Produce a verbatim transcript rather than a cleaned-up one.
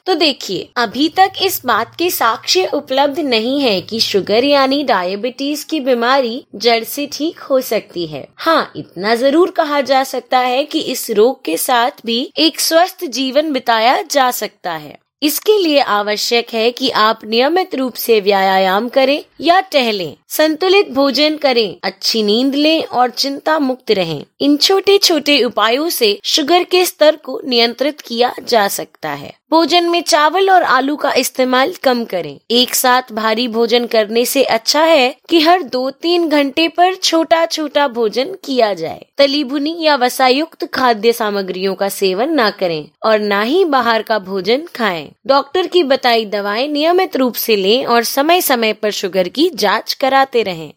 तो देखिए, अभी तक इस बात के साक्ष्य उपलब्ध नहीं है कि शुगर यानी डायबिटीज की बीमारी जड़ से ठीक हो सकती है। हाँ, इतना जरूर कहा जा सकता है कि इस रोग के साथ भी एक स्वस्थ जीवन बिताया जा सकता है। इसके लिए आवश्यक है कि आप नियमित रूप से व्यायाम करें या टहलें, संतुलित भोजन करें, अच्छी नींद लें और चिंता मुक्त रहें। इन छोटे छोटे उपायों से शुगर के स्तर को नियंत्रित किया जा सकता है। भोजन में चावल और आलू का इस्तेमाल कम करें। एक साथ भारी भोजन करने से अच्छा है कि हर दो तीन घंटे पर छोटा छोटा भोजन किया जाए। तली भुनी या वसायुक्त खाद्य सामग्रियों का सेवन ना करें और ना ही बाहर का भोजन खाएं। डॉक्टर की बताई दवाएं नियमित रूप से लें और समय समय पर शुगर की जांच कराते रहें।